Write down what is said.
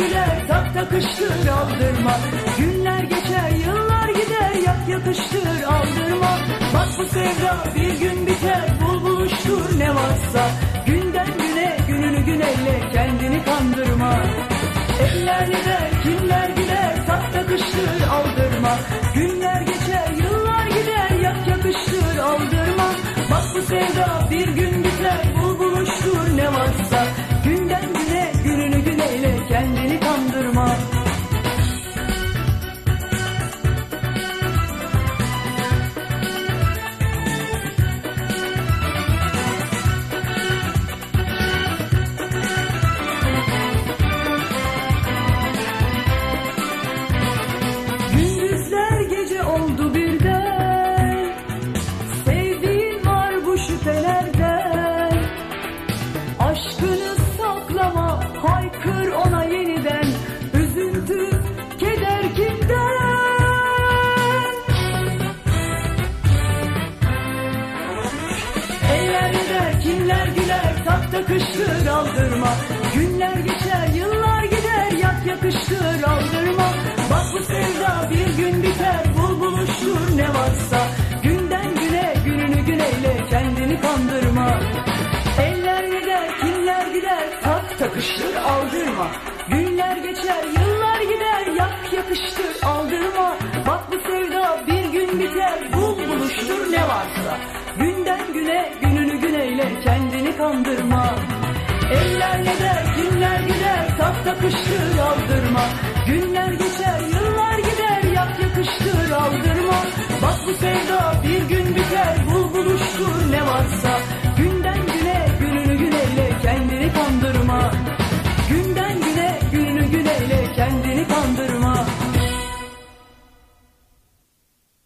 güler, tak takıştır aldırma. Günler geçer, yıllar gider, yak yakıştır aldırma. Bak bu sevda bir gün biter, bul buluştur ne varsa. Günden güne, gününü güneyle kendini kandırma. Eller gider, kimler gider, tak takıştır aldırma. Günler geçer, yıllar gider, yak yakıştır aldırma. Bak bu sevda bir gün biter, bul buluştur ne varsa. Günden güne, gününü güneyle kendini kandırma. Gündüzler gece oldu birden, sevdiğin var bu şüphelerden. Aşkını saklama, haykır ona yeniden, üzüntü, keder kimden? Eller gider, kimler güler, tak takıştır aldırma. Günler geçer, yıllar gider, yak yakıştır aldırma. Bak bu sevda bir gün biter, bul buluştur ne varsa. Günden güne, gününü güneyle kendini kandırma. Eller gider, kimler gider, tak takıştır aldırma. Günler geçer, yıllar gider, yak yakıştır aldırma. Bak bu sevda bir gün biter, bul buluştur ne varsa. Günden güne, gününü güneyle kendini kandırma. Eller gider, kimler gider, tak takıştır aldırma. Günler geçer,